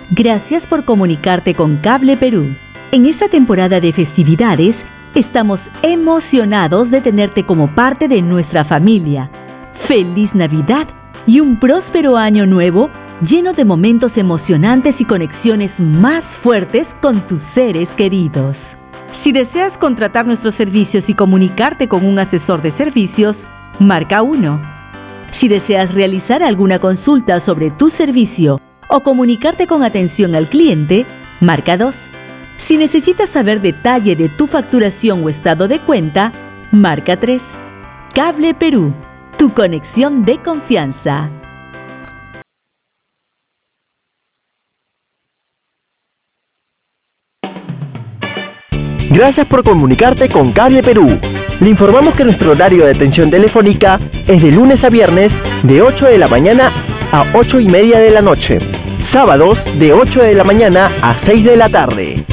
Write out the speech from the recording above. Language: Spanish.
Gracias por comunicarte con Cable Perú. En esta temporada de festividades, estamos emocionados de tenerte como parte de nuestra familia. ¡Feliz Navidad y un próspero año nuevo lleno de momentos emocionantes y conexiones más fuertes con tus seres queridos! Si deseas contratar nuestros servicios y comunicarte con un asesor de servicios, marca 1. Si deseas realizar alguna consulta sobre tu servicio o comunicarte con atención al cliente, marca 2. Si necesitas saber detalle de tu facturación o estado de cuenta, marca 3. Cable Perú, tu conexión de confianza. Gracias por comunicarte con Cable Perú. Le informamos que nuestro horario de atención telefónica es de lunes a viernes de 8 de la mañana a 8:30 de la noche. Sábados de 8 de la mañana a 6 de la tarde.